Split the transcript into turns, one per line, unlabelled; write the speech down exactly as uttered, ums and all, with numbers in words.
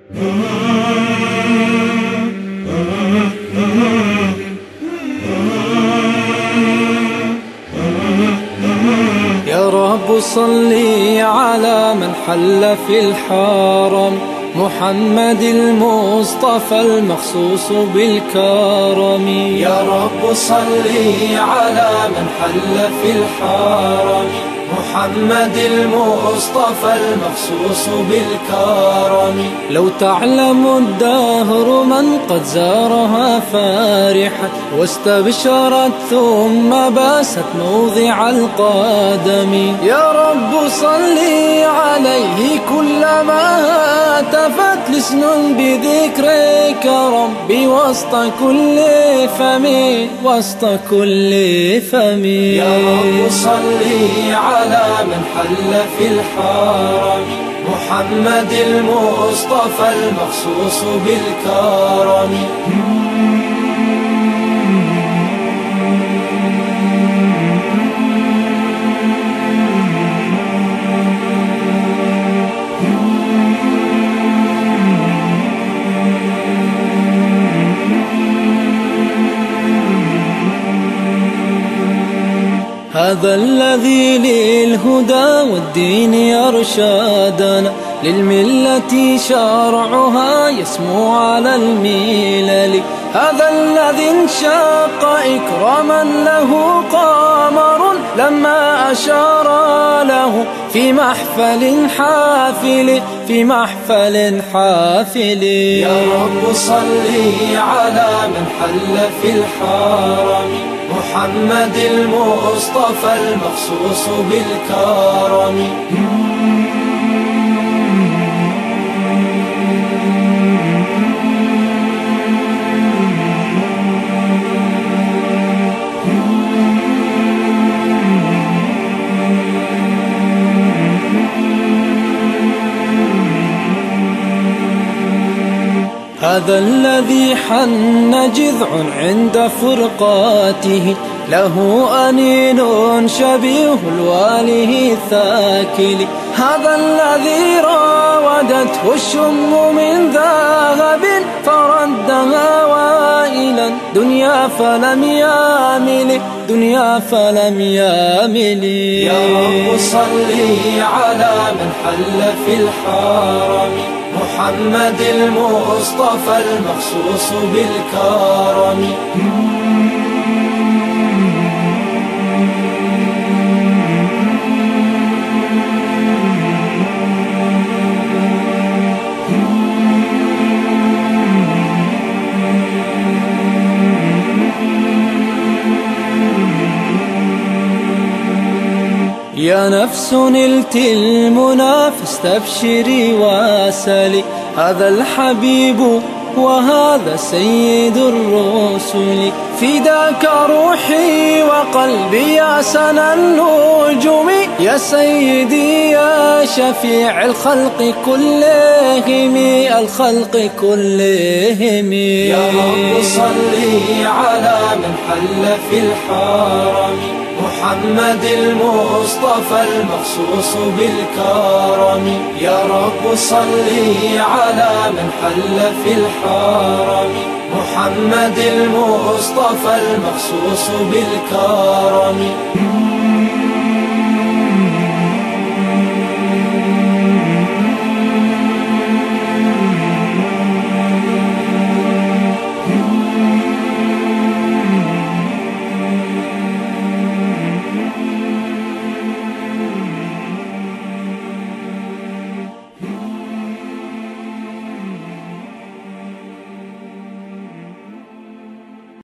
يا رب صل على من حل في الحرم، محمد المصطفى المخصوص بالكرم.
يا رب صل على من حل في الحرم، محمد المصطفى المخصوص بالكرم.
لو تعلم الدهر من قد زارها فارحة واستبشرت ثم باست موضع القدم. يا رب صل عليه كلما هتفت لسن بذكرك ربي وسط كل فم، وسط كل فم.
يا رب صل على من حل في الحرم، محمد المصطفى المخصوص بالكرم.
هذا الذي للهدى والدين يرشدنا، للملة شرعها يسمو على الملل. هذا الذي انشق إكراما له قمر لما أشار له في محفل حافل، في محفل حافل.
يا رب صل على من حل في الحرم، محمد المصطفى المخصوص بالكرم.
هذا الذي حن جذع عند فرقاته، له أنين شبيه الواله ثاكل. هذا الذي راودته الشم من ذهب فردها وائلا، دنيا فلم يامل، دنيا فلم يامل.
يا رب صل على من حل في الحرم، محمد المصطفى المخصوص بالكرم.
يا نفس نلت المنى فاستبشري واسلي، هذا الحبيب وهذا سيد الرسل. فداك روحي وقلبي يا سنا النجوم، يا سيدي يا شفيع الخلق كلهم، الخلق كلهم.
يا رب صل على من حل في الحرم، محمد المصطفى المخصوص بالكرم. يا رب صل على من حل في الحرم، محمد المصطفى المخصوص بالكرم.